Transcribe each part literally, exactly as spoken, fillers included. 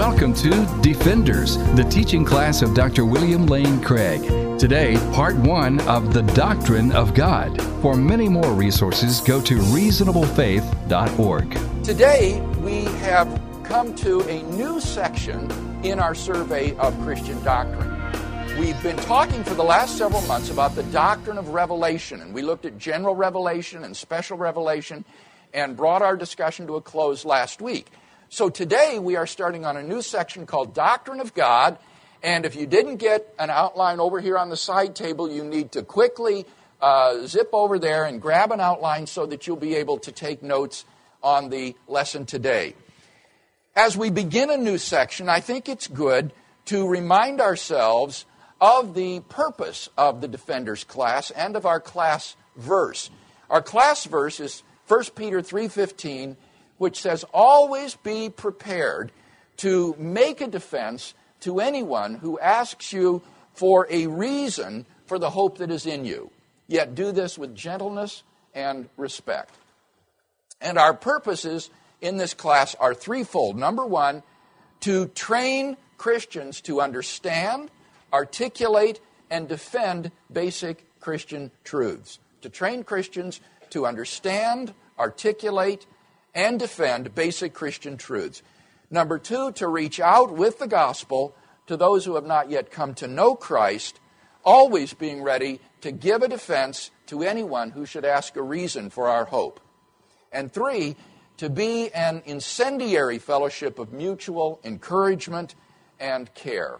Welcome to Defenders, the teaching class of Doctor William Lane Craig. Today, part one of the Doctrine of God. For many more resources, go to reasonable faith dot org. Today, we have come to a new section in our survey of Christian doctrine. We've been talking for the last several months about the doctrine of revelation, and we looked at general revelation and special revelation and brought our discussion to a close last week. So today we are starting on a new section called Doctrine of God, and if you didn't get an outline over here on the side table, you need to quickly uh, zip over there and grab an outline so that you'll be able to take notes on the lesson today. As we begin a new section, I think it's good to remind ourselves of the purpose of the Defenders class and of our class verse. Our class verse is First Peter three fifteen, which says, always be prepared to make a defense to anyone who asks you for a reason for the hope that is in you. Yet do this with gentleness and respect. And our purposes in this class are threefold. Number one, to train Christians to understand, articulate, and defend basic Christian truths. To train Christians to understand, articulate, and defend basic Christian truths. Number two, to reach out with the gospel to those who have not yet come to know Christ, always being ready to give a defense to anyone who should ask a reason for our hope. And three, to be an incendiary fellowship of mutual encouragement and care.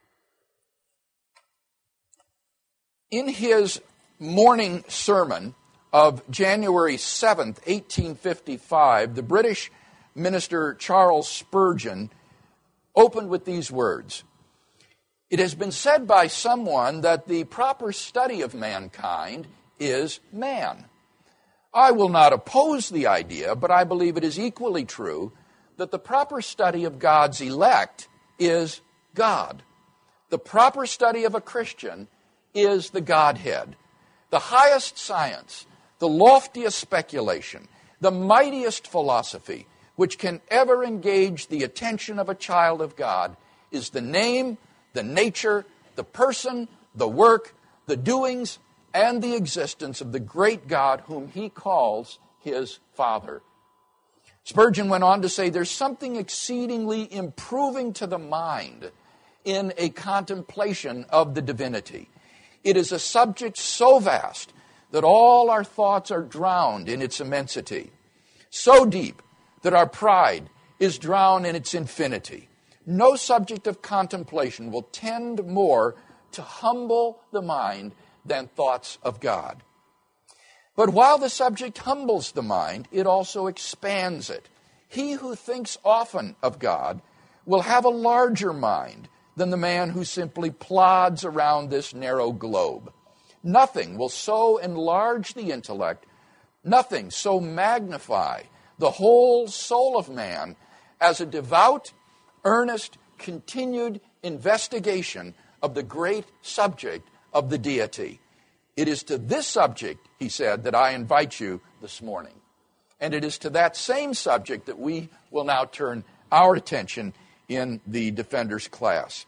In his morning sermon of January seventh, eighteen fifty-five, the British minister Charles Spurgeon opened with these words. It has been said by someone that the proper study of mankind is man. I will not oppose the idea, but I believe it is equally true that the proper study of God's elect is God. The proper study of a Christian is the Godhead. The highest science, the loftiest speculation, the mightiest philosophy which can ever engage the attention of a child of God is the name, the nature, the person, the work, the doings, and the existence of the great God whom he calls his Father. Spurgeon went on to say, there's something exceedingly improving to the mind in a contemplation of the divinity. It is a subject so vast that all our thoughts are drowned in its immensity, so deep that our pride is drowned in its infinity. No subject of contemplation will tend more to humble the mind than thoughts of God. But while the subject humbles the mind, it also expands it. He who thinks often of God will have a larger mind than the man who simply plods around this narrow globe. Nothing will so enlarge the intellect, nothing so magnify the whole soul of man as a devout, earnest, continued investigation of the great subject of the deity. It is to this subject, he said, that I invite you this morning. And it is to that same subject that we will now turn our attention in the Defenders class.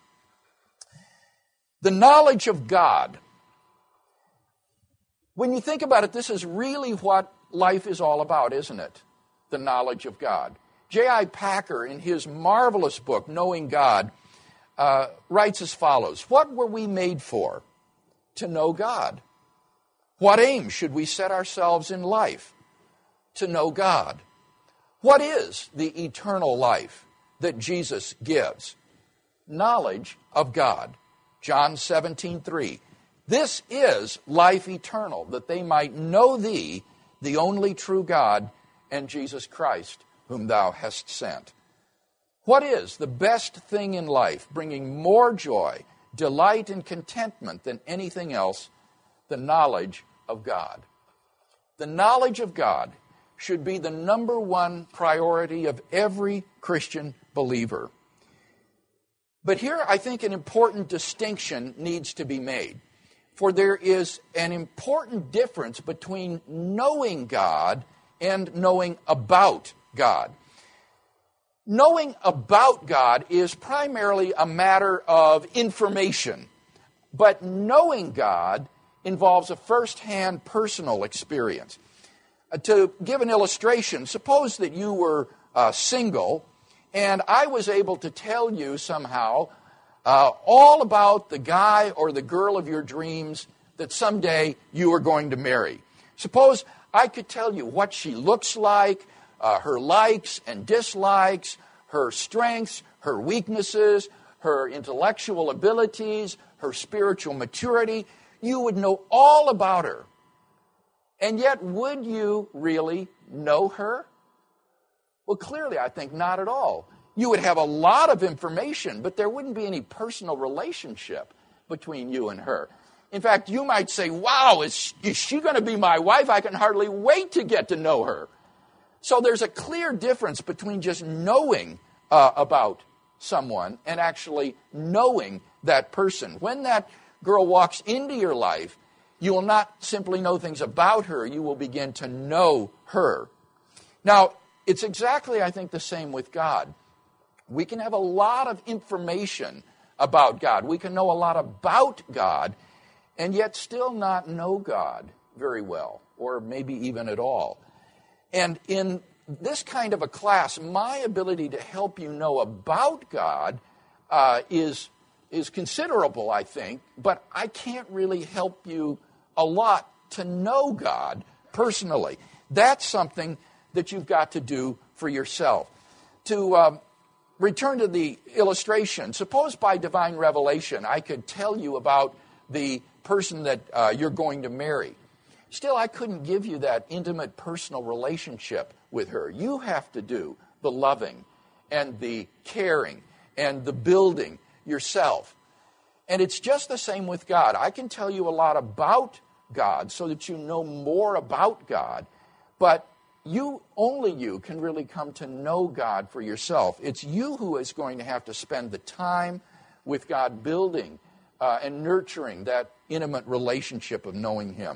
The knowledge of God. When you think about it, this is really what life is all about, isn't it? The knowledge of God. J I Packer, in his marvelous book, Knowing God, uh, writes as follows. What were we made for? To know God. What aim should we set ourselves in life? To know God. What is the eternal life that Jesus gives? Knowledge of God. John seventeen three. This is life eternal, that they might know thee, the only true God, and Jesus Christ, whom thou hast sent. What is the best thing in life, bringing more joy, delight, and contentment than anything else? The knowledge of God. The knowledge of God should be the number one priority of every Christian believer. But here I think an important distinction needs to be made. For there is an important difference between knowing God and knowing about God. Knowing about God is primarily a matter of information, but knowing God involves a first-hand personal experience. Uh, to give an illustration, suppose that you were uh, single, and I was able to tell you somehow uh, all about the guy or the girl of your dreams that someday you are going to marry. Suppose I could tell you what she looks like, uh, her likes and dislikes, her strengths, her weaknesses, her intellectual abilities, her spiritual maturity. You would know all about her. And yet, would you really know her? Well, clearly, I think not at all. You would have a lot of information, but there wouldn't be any personal relationship between you and her. In fact, you might say, wow, is, is she going to be my wife? I can hardly wait to get to know her. So there's a clear difference between just knowing uh, about someone and actually knowing that person. When that girl walks into your life, you will not simply know things about her, you will begin to know her. Now, it's exactly, I think, the same with God. We can have a lot of information about God. We can know a lot about God, and yet still not know God very well, or maybe even at all. And in this kind of a class, my ability to help you know about God uh, is, is considerable, I think, but I can't really help you a lot to know God personally. That's something that you've got to do for yourself. To um, return to the illustration, suppose by divine revelation I could tell you about the person that uh, you're going to marry. Still, I couldn't give you that intimate personal relationship with her. You have to do the loving and the caring and the building yourself. And it's just the same with God. I can tell you a lot about God so that you know more about God, but you, only you, can really come to know God for yourself. It's you who is going to have to spend the time with God building uh, and nurturing that intimate relationship of knowing Him.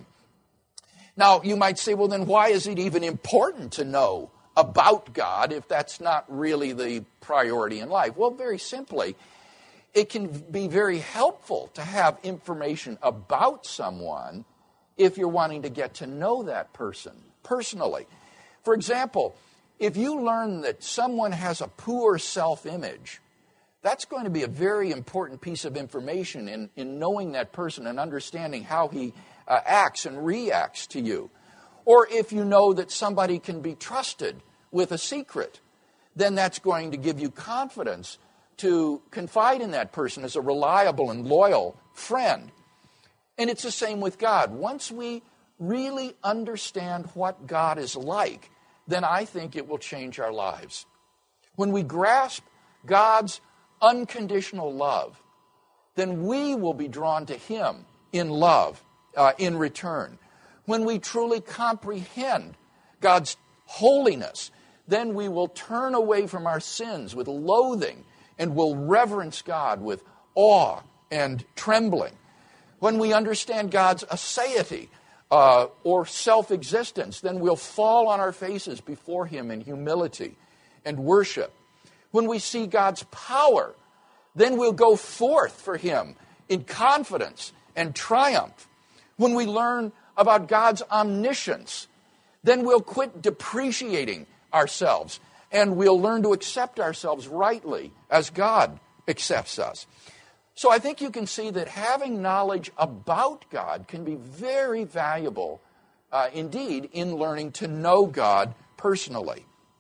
Now, you might say, well, then why is it even important to know about God if that's not really the priority in life? Well, very simply, it can be very helpful to have information about someone if you're wanting to get to know that person personally. For example, if you learn that someone has a poor self-image, that's going to be a very important piece of information in, in knowing that person and understanding how he uh, acts and reacts to you. Or if you know that somebody can be trusted with a secret, then that's going to give you confidence to confide in that person as a reliable and loyal friend. And it's the same with God. Once we really understand what God is like, then I think it will change our lives. When we grasp God's unconditional love, then we will be drawn to Him in love, uh, in return. When we truly comprehend God's holiness, then we will turn away from our sins with loathing and will reverence God with awe and trembling. When we understand God's aseity, uh, or self-existence, then we'll fall on our faces before Him in humility and worship. When we see God's power, then we'll go forth for Him in confidence and triumph. When we learn about God's omniscience, then we'll quit depreciating ourselves and we'll learn to accept ourselves rightly as God accepts us. So I think you can see that having knowledge about God can be very valuable uh, indeed in learning to know God personally.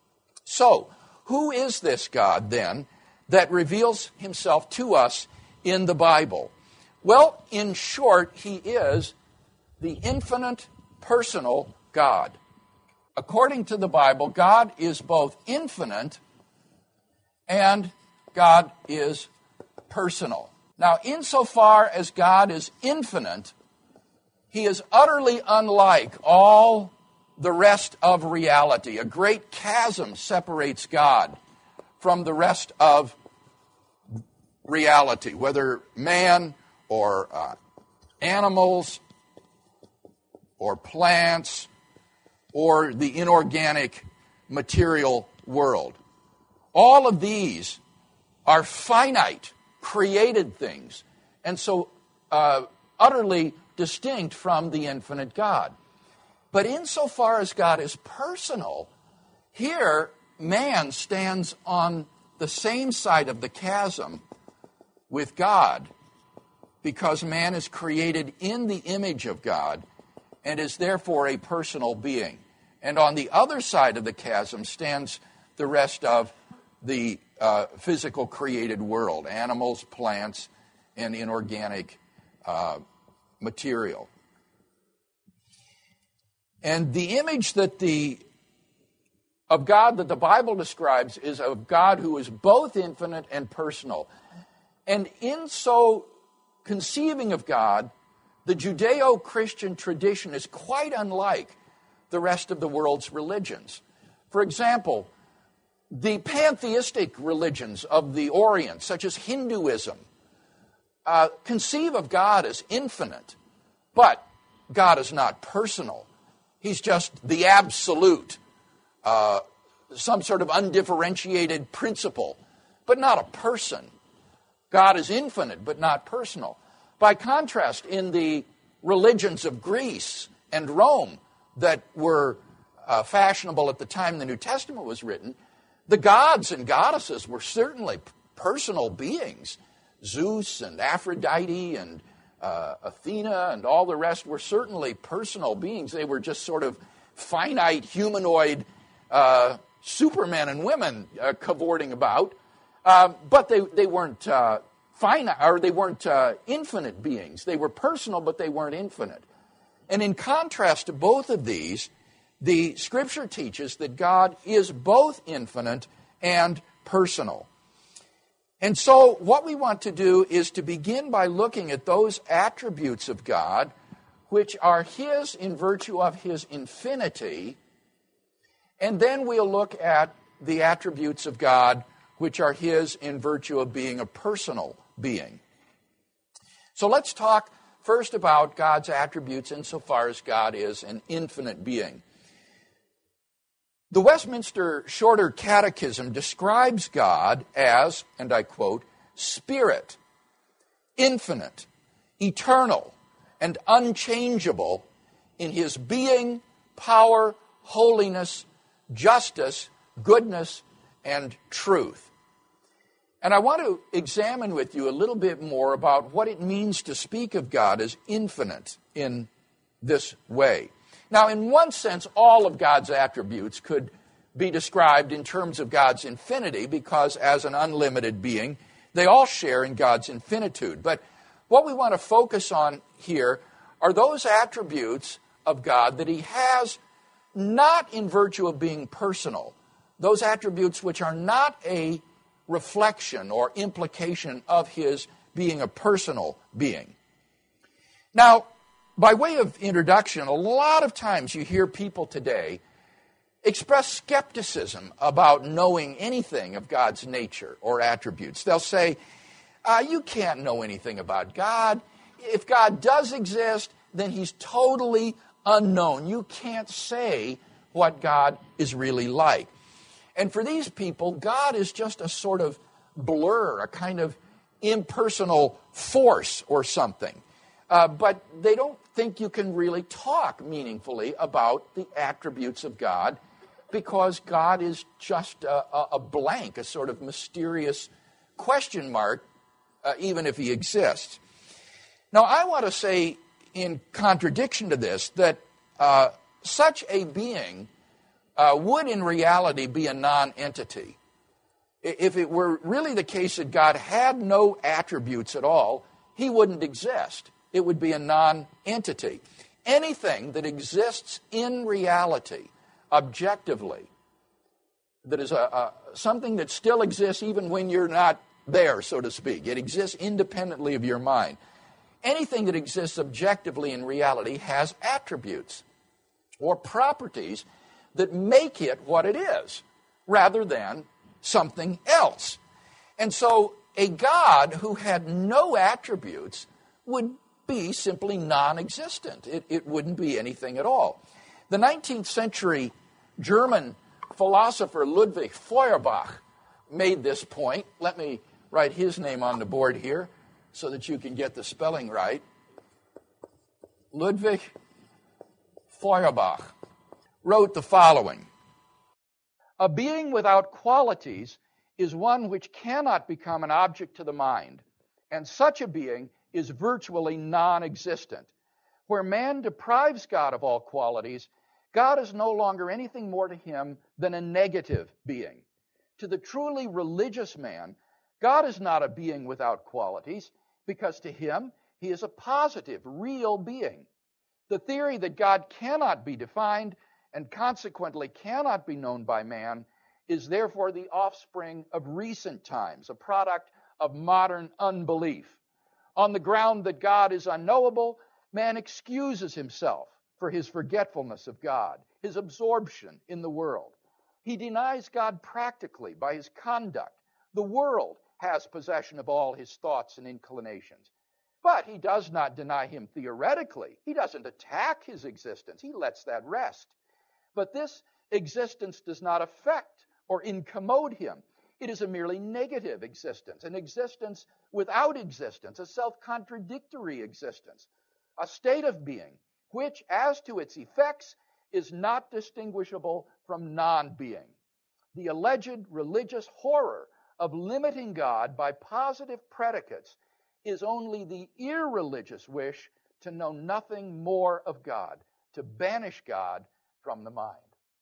So, who is this God then that reveals Himself to us in the Bible? Well, in short, He is the infinite personal God. According to the Bible, God is both infinite and God is personal. Now, insofar as God is infinite, He is utterly unlike all the rest of reality. A great chasm separates God from the rest of reality, whether man or uh, animals or plants or the inorganic material world. All of these are finite, created things, and so uh, utterly distinct from the infinite God. But insofar as God is personal, here man stands on the same side of the chasm with God, because man is created in the image of God and is therefore a personal being. And on the other side of the chasm stands the rest of the uh, physical created world, animals, plants, and inorganic uh, material. And the image that the of God that the Bible describes is of God who is both infinite and personal. And in so conceiving of God, the Judeo-Christian tradition is quite unlike the rest of the world's religions. For example, the pantheistic religions of the Orient, such as Hinduism, uh, conceive of God as infinite, but God is not personal. He's just the absolute, uh, some sort of undifferentiated principle, but not a person. God is infinite, but not personal. By contrast, in the religions of Greece and Rome that were uh, fashionable at the time the New Testament was written, the gods and goddesses were certainly personal beings. Zeus and Aphrodite and uh, Athena and all the rest were certainly personal beings. They were just sort of finite, humanoid uh, supermen and women uh, cavorting about. Uh, but they, they weren't uh, finite, or they weren't uh, infinite beings. They were personal, but they weren't infinite. And in contrast to both of these, the Scripture teaches that God is both infinite and personal. And so what we want to do is to begin by looking at those attributes of God which are His in virtue of His infinity, and then we'll look at the attributes of God which are His in virtue of being a personal being. So let's talk first about God's attributes insofar as God is an infinite being. The Westminster Shorter Catechism describes God as, and I quote, spirit, infinite, eternal, and unchangeable in His being, power, holiness, justice, goodness, and truth. And I want to examine with you a little bit more about what it means to speak of God as infinite in this way. Now, in one sense, all of God's attributes could be described in terms of God's infinity, because as an unlimited being, they all share in God's infinitude. But what we want to focus on here are those attributes of God that He has not in virtue of being personal, those attributes which are not a reflection or implication of His being a personal being. Now, by way of introduction, a lot of times you hear people today express skepticism about knowing anything of God's nature or attributes. They'll say, uh, you can't know anything about God. If God does exist, then He's totally unknown. You can't say what God is really like. And for these people, God is just a sort of blur, a kind of impersonal force or something. Uh, but they don't think you can really talk meaningfully about the attributes of God, because God is just a, a blank, a sort of mysterious question mark, uh, even if He exists. Now, I want to say, in contradiction to this, that uh, such a being uh, would in reality be a non-entity. If it were really the case that God had no attributes at all, He wouldn't exist. It would be a non-entity. Anything that exists in reality, objectively, that is a, a, something that still exists even when you're not there, so to speak. It exists independently of your mind. Anything that exists objectively in reality has attributes or properties that make it what it is, rather than something else. And so a God who had no attributes would be simply non-existent. It, it wouldn't be anything at all. The nineteenth century German philosopher Ludwig Feuerbach made this point. Let me write his name on the board here so that you can get the spelling right. Ludwig Feuerbach wrote the following: "A being without qualities is one which cannot become an object to the mind, and such a being is virtually non-existent. Where man deprives God of all qualities, God is no longer anything more to him than a negative being. To the truly religious man, God is not a being without qualities, because to him he is a positive, real being. The theory that God cannot be defined and consequently cannot be known by man is therefore the offspring of recent times, a product of modern unbelief. On the ground that God is unknowable, man excuses himself for his forgetfulness of God, his absorption in the world. He denies God practically by his conduct. The world has possession of all his thoughts and inclinations. But he does not deny him theoretically. He doesn't attack his existence. He lets that rest. But this existence does not affect or incommode him. It is a merely negative existence, an existence without existence, a self-contradictory existence, a state of being which, as to its effects, is not distinguishable from non-being. The alleged religious horror of limiting God by positive predicates is only the irreligious wish to know nothing more of God, to banish God from the mind."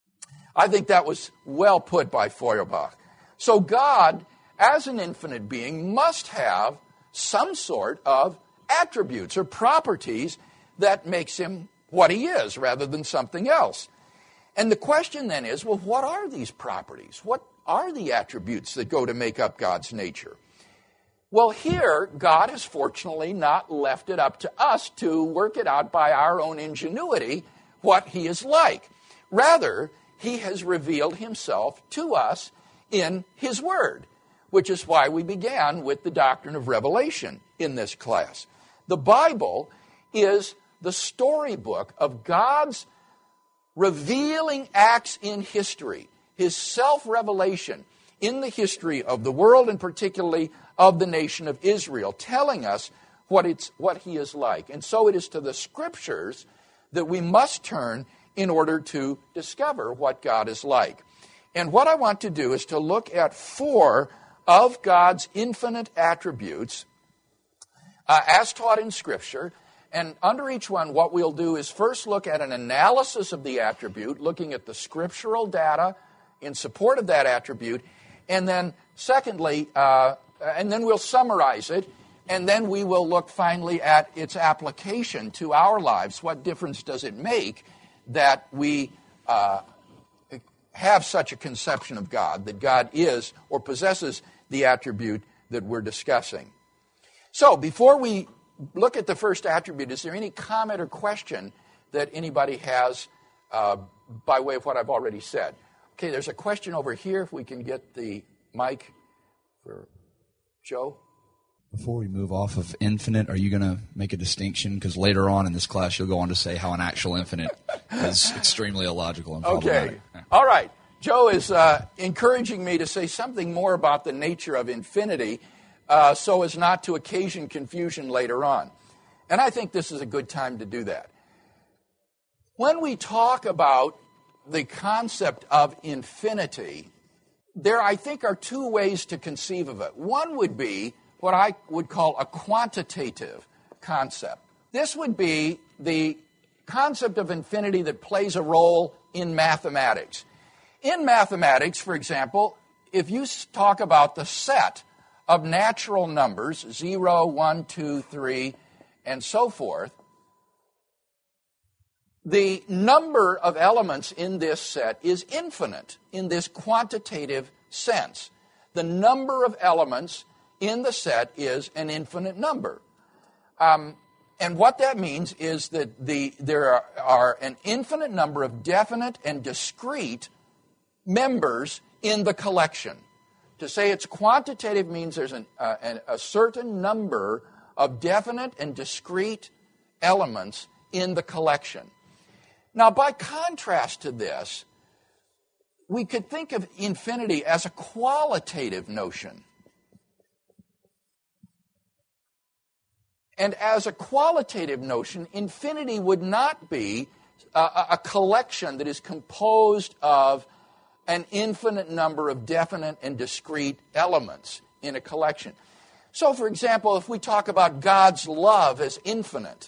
I think that was well put by Feuerbach. So God, as an infinite being, must have some sort of attributes or properties that makes him what he is rather than something else. And the question then is, well, what are these properties? What are the attributes that go to make up God's nature? Well, here, God has fortunately not left it up to us to work it out by our own ingenuity what he is like. Rather, he has revealed himself to us in his word, which is why we began with the doctrine of revelation in this class. The Bible is the storybook of God's revealing acts in history, his self-revelation in the history of the world and particularly of the nation of Israel, telling us what it's what he is like. And so it is to the Scriptures that we must turn in order to discover what God is like. And what I want to do is to look at four of God's infinite attributes uh, as taught in Scripture. And under each one, what we'll do is first look at an analysis of the attribute, looking at the scriptural data in support of that attribute. And then secondly, uh, and then we'll summarize it. And then we will look finally at its application to our lives. What difference does it make that we uh, have such a conception of God, that God is or possesses the attribute that we're discussing? So before we look at the first attribute, is there any comment or question that anybody has uh, by way of what I've already said? Okay, there's a question over here. If we can get the mic for Joe. Before we move off of infinite, are you going to make a distinction? Because later on in this class, you'll go on to say how an actual infinite is extremely illogical and problematic. Okay. All right. Joe is uh, encouraging me to say something more about the nature of infinity uh, so as not to occasion confusion later on. And I think this is a good time to do that. When we talk about the concept of infinity, there, I think, are two ways to conceive of it. One would be what I would call a quantitative concept. This would be the concept of infinity that plays a role in mathematics. In mathematics, for example, if you talk about the set of natural numbers, zero, one, two, three, and so forth, the number of elements in this set is infinite in this quantitative sense. The number of elements in the set is an infinite number. Um, and what that means is that the, there are, are an infinite number of definite and discrete members in the collection. To say it's quantitative means there's an, uh, an, a certain number of definite and discrete elements in the collection. Now, by contrast to this, we could think of infinity as a qualitative notion. And as a qualitative notion, infinity would not be a, a collection that is composed of an infinite number of definite and discrete elements in a collection. So, for example, if we talk about God's love as infinite,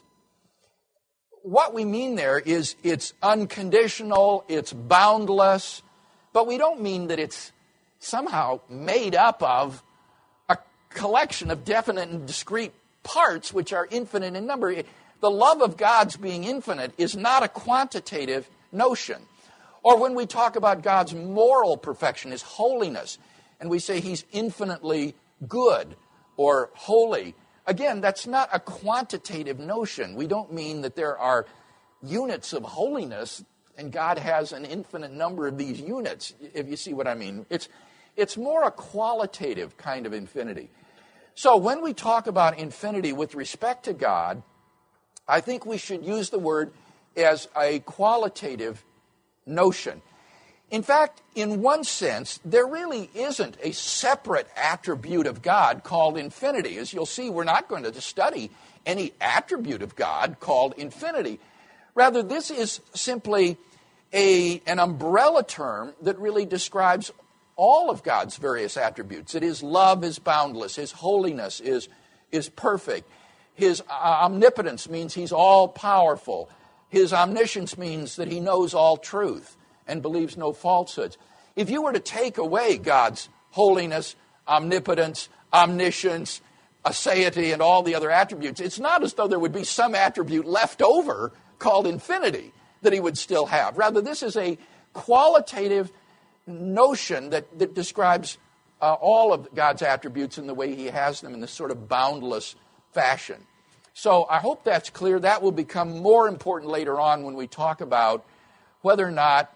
what we mean there is it's unconditional, it's boundless, but we don't mean that it's somehow made up of a collection of definite and discrete parts which are infinite in number. The love of God's being infinite is not a quantitative notion. Or when we talk about God's moral perfection, His holiness, and we say He's infinitely good or holy, again, that's not a quantitative notion. We don't mean that there are units of holiness and God has an infinite number of these units, if you see what I mean. It's, it's more a qualitative kind of infinity. So when we talk about infinity with respect to God, I think we should use the word as a qualitative notion. In fact, in one sense, there really isn't a separate attribute of God called infinity. As you'll see, we're not going to study any attribute of God called infinity. Rather, this is simply a, an umbrella term that really describes all of God's various attributes. That His love is boundless, His holiness is, is perfect, His omnipotence means He's all-powerful, His omniscience means that He knows all truth and believes no falsehoods. If you were to take away God's holiness, omnipotence, omniscience, aseity, and all the other attributes, it's not as though there would be some attribute left over called infinity that He would still have. Rather, this is a qualitative notion that, that describes uh, all of God's attributes in the way He has them in this sort of boundless fashion. So I hope that's clear. That will become more important later on when we talk about whether or not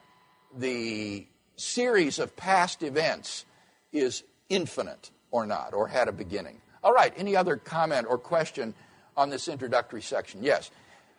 the series of past events is infinite or not, or had a beginning. All right, any other comment or question on this introductory section? Yes.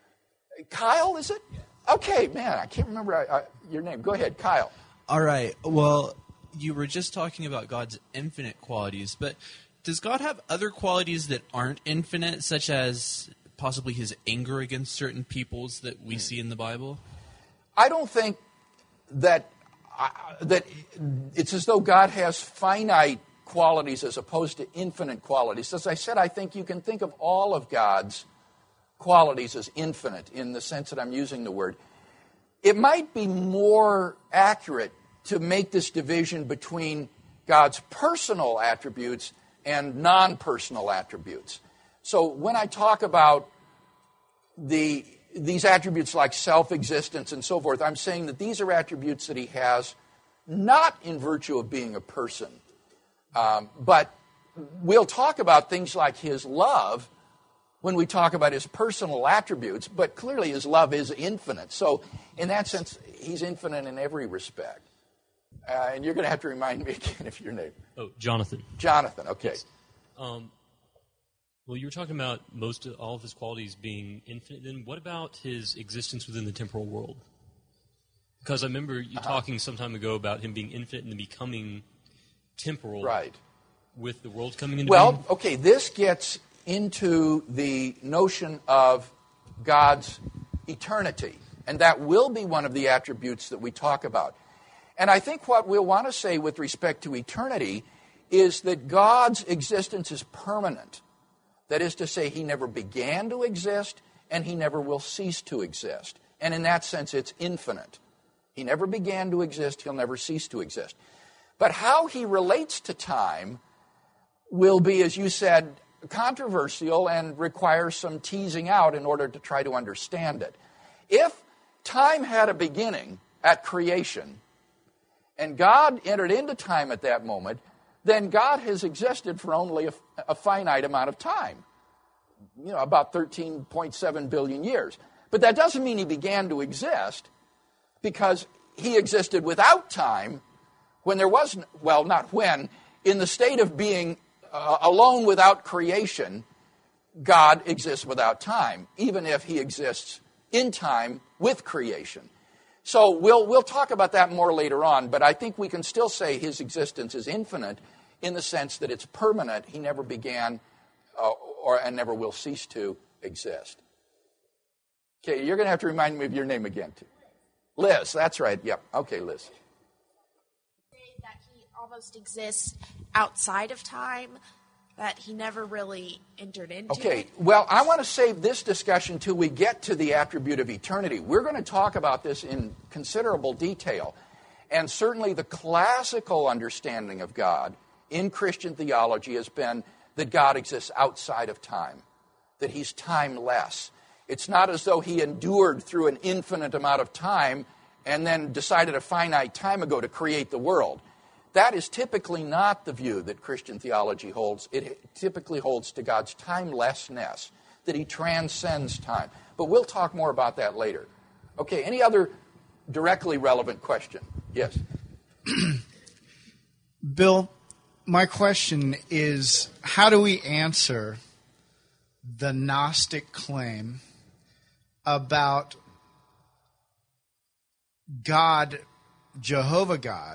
Kyle, is it? Okay, man, I can't remember uh, your name. Go ahead, Kyle. All right. Well, you were just talking about God's infinite qualities, but does God have other qualities that aren't infinite, such as possibly His anger against certain peoples that we see in the Bible? I don't think that uh, that it's as though God has finite qualities as opposed to infinite qualities. As I said, I think you can think of all of God's qualities as infinite in the sense that I'm using the word. It might be more accurate to make this division between God's personal attributes and non-personal attributes. So when I talk about the these attributes like self-existence and so forth, I'm saying that these are attributes that He has not in virtue of being a person. Um, but we'll talk about things like His love when we talk about His personal attributes, but clearly His love is infinite. So in that sense, He's infinite in every respect. Uh, and you're going to have to remind me again of your name. Oh, Jonathan. Jonathan, okay. Yes. Um, well, you were talking about most of all of His qualities being infinite. Then what about His existence within the temporal world? Because I remember you uh-huh. talking some time ago about Him being infinite and then becoming temporal. Right. With the world coming into well, being. Well, okay, this gets into the notion of God's eternity. And that will be one of the attributes that we talk about. And I think what we'll want to say with respect to eternity is that God's existence is permanent. That is to say, He never began to exist, and He never will cease to exist. And in that sense, it's infinite. He never began to exist, He'll never cease to exist. But how He relates to time will be, as you said, controversial and requires some teasing out in order to try to understand it. If time had a beginning at creation, and God entered into time at that moment, then God has existed for only a, a finite amount of time, you know, about thirteen point seven billion years. But that doesn't mean He began to exist, because He existed without time when there was, well, not when, in the state of being uh, alone without creation, God exists without time, even if He exists in time with creation. So we'll, we'll talk about that more later on, but I think we can still say his existence is infinite in the sense that it's permanent. He never began uh, or and never will cease to exist. Okay, you're going to have to remind me of your name again, too. Liz, that's right. Yep. Okay, Liz. That he almost exists outside of time, that he never really entered into Okay, it. well, I want to save this discussion till we get to the attribute of eternity. We're going to talk about this in considerable detail. And certainly the classical understanding of God in Christian theology has been that God exists outside of time, that he's timeless. It's not as though he endured through an infinite amount of time and then decided a finite time ago to create the world. That is typically not the view that Christian theology holds. It typically holds to God's timelessness, that he transcends time. But we'll talk more about that later. Okay, any other directly relevant question? Yes. Bill, my question is, how do we answer the Gnostic claim about God, Jehovah God,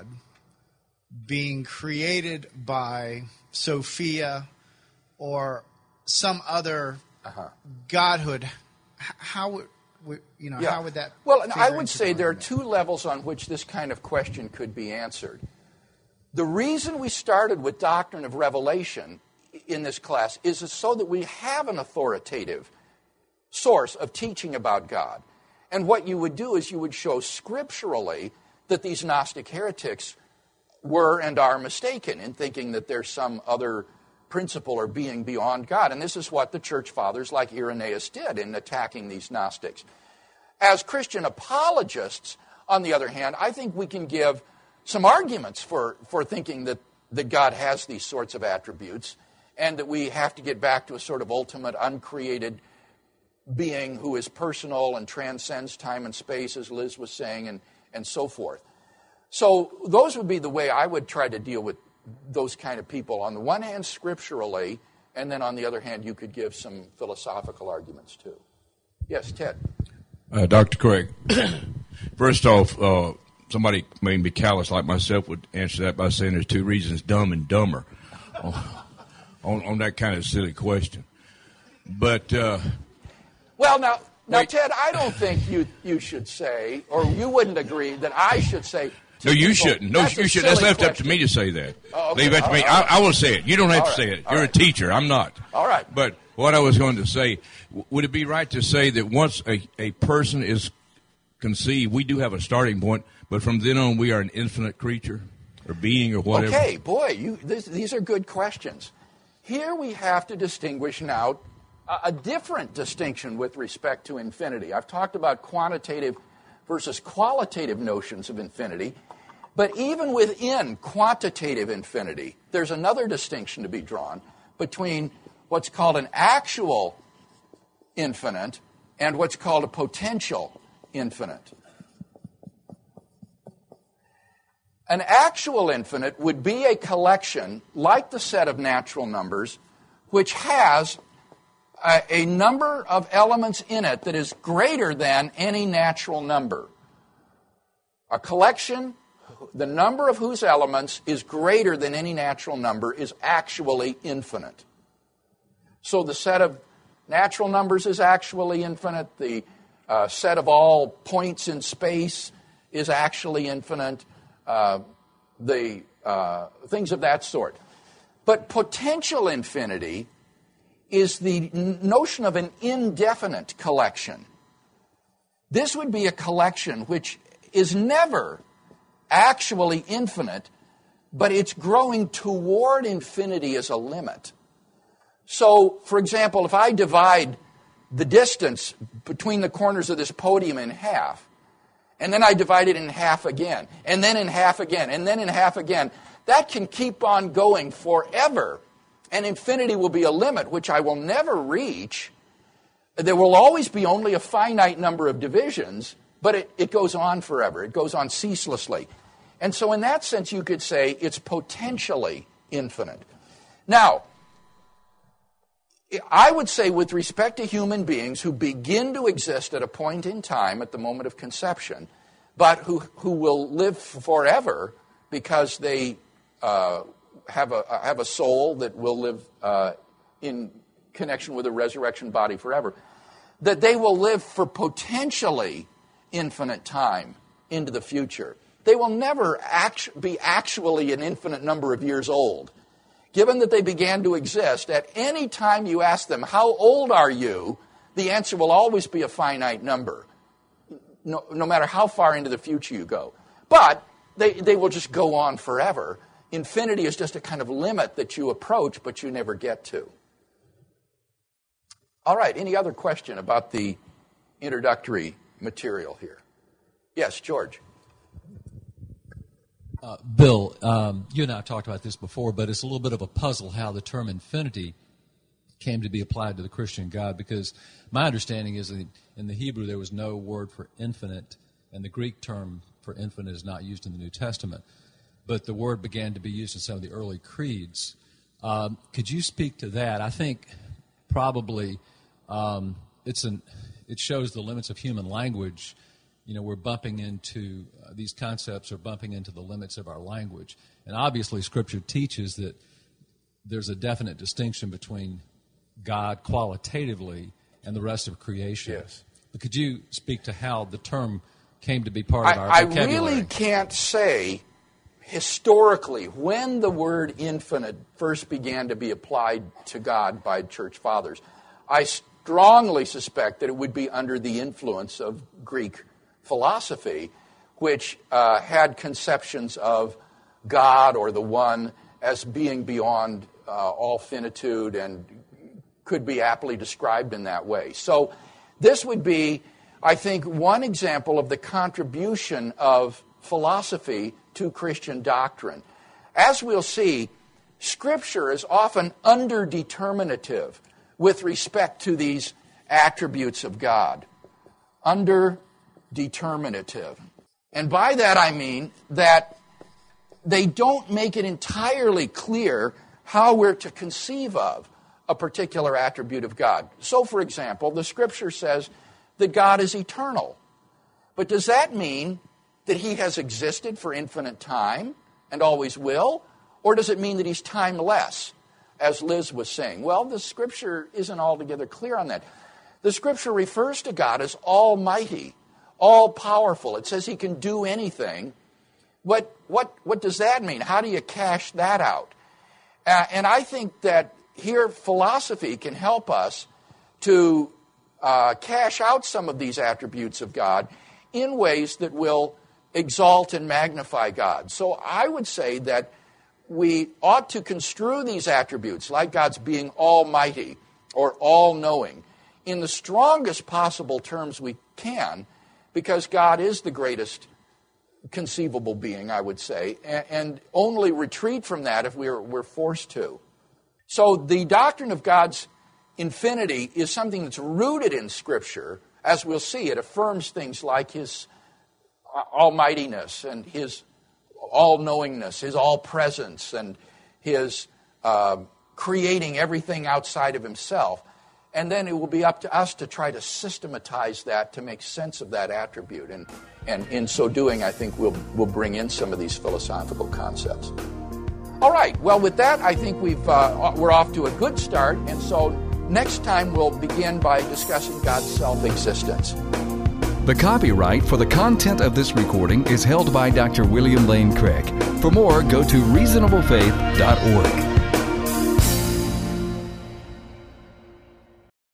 being created by Sophia or some other uh-huh. godhood? H- how would we, you know? Yeah. How would that? Well, I would say there are two levels on which this kind of question could be answered. The reason we started with doctrine of revelation in this class is so that we have an authoritative source of teaching about God. And what you would do is you would show scripturally that these Gnostic heretics were and are mistaken in thinking that there's some other principle or being beyond God. And this is what the church fathers like Irenaeus did in attacking these Gnostics. As Christian apologists, on the other hand, I think we can give some arguments for, for thinking that, that God has these sorts of attributes and that we have to get back to a sort of ultimate uncreated being who is personal and transcends time and space, as Liz was saying, and, and so forth. So those would be the way I would try to deal with those kind of people. On the one hand, scripturally, and then on the other hand, you could give some philosophical arguments too. Yes, Ted. Uh, Doctor Craig, first off, uh, somebody maybe callous like myself would answer that by saying there's two reasons, dumb and dumber, on, on, on that kind of silly question. But uh, well, now, now, wait. Ted, I don't think you you should say, or you wouldn't agree that I should say. No, you people, shouldn't. No, you should. That's left question. Up to me to say that. Oh, okay. Leave that to all me. Right, I, right. I will say it. You don't have all to say right, it. You're right. a teacher. I'm not. All right. But what I was going to say, would it be right to say that once a, a person is conceived, we do have a starting point, but from then on we are an infinite creature or being or whatever? Okay, boy, you, this, these are good questions. Here we have to distinguish now a, a different distinction with respect to infinity. I've talked about quantitative versus qualitative notions of infinity. But even within quantitative infinity, there's another distinction to be drawn between what's called an actual infinite and what's called a potential infinite. An actual infinite would be a collection, like the set of natural numbers, which has a, a number of elements in it that is greater than any natural number. A collection, the number of whose elements is greater than any natural number, is actually infinite. So the set of natural numbers is actually infinite. The uh, set of all points in space is actually infinite. Uh, the uh, things of that sort. But potential infinity is the n- notion of an indefinite collection. This would be a collection which is never actually infinite, but it's growing toward infinity as a limit. So, for example, if I divide the distance between the corners of this podium in half, and then I divide it in half again, and then in half again, and then in half again, that can keep on going forever, and infinity will be a limit which I will never reach. There will always be only a finite number of divisions, but it, it goes on forever. It goes on ceaselessly. And so in that sense, you could say it's potentially infinite. Now, I would say with respect to human beings who begin to exist at a point in time, at the moment of conception, but who, who will live forever because they uh, have, a, have a soul that will live uh, in connection with a resurrection body forever, that they will live for potentially infinite time into the future. They will never act, be actually an infinite number of years old. Given that they began to exist, at any time you ask them, how old are you, the answer will always be a finite number, no, no matter how far into the future you go. But they, they will just go on forever. Infinity is just a kind of limit that you approach, but you never get to. All right, any other question about the introductory material here? Yes, George. Uh, Bill, um, you and I have talked about this before, but it's a little bit of a puzzle how the term infinity came to be applied to the Christian God, because my understanding is that in the Hebrew there was no word for infinite, and the Greek term for infinite is not used in the New Testament. But the word began to be used in some of the early creeds. Um, could you speak to that? I think probably um, it's an, it shows the limits of human language. You know, we're bumping into, uh, these concepts are bumping into the limits of our language. And obviously Scripture teaches that there's a definite distinction between God qualitatively and the rest of creation. Yes. But could you speak to how the term came to be part of our I, vocabulary? I really can't say historically when the word infinite first began to be applied to God by church fathers. I strongly suspect that it would be under the influence of Greek philosophy, which uh, had conceptions of God or the One as being beyond uh, all finitude and could be aptly described in that way. So this would be, I think, one example of the contribution of philosophy to Christian doctrine. As we'll see, Scripture is often underdeterminative with respect to these attributes of God. Underdeterminative. And by that I mean that they don't make it entirely clear how we're to conceive of a particular attribute of God. So, for example, the Scripture says that God is eternal. But does that mean that He has existed for infinite time and always will? Or does it mean that He's timeless, as Liz was saying? Well, the Scripture isn't altogether clear on that. The Scripture refers to God as almighty, all-powerful. It says He can do anything. What, what, what does that mean? How do you cash that out? Uh, and I think that here philosophy can help us to uh, cash out some of these attributes of God in ways that will exalt and magnify God. So I would say that we ought to construe these attributes, like God's being almighty or all-knowing, in the strongest possible terms we can, because God is the greatest conceivable being, I would say, and, and only retreat from that if we're, we're forced to. So the doctrine of God's infinity is something that's rooted in Scripture. As we'll see, it affirms things like His almightiness and His all-knowingness, His all-presence, and His uh, creating everything outside of Himself. And then it will be up to us to try to systematize that, to make sense of that attribute. And, and in so doing, I think we'll, we'll bring in some of these philosophical concepts. All right, well, with that, I think we've, uh, we're off to a good start. And so next time we'll begin by discussing God's self-existence. The copyright for the content of this recording is held by Doctor William Lane Craig. For more, go to reasonable faith dot org.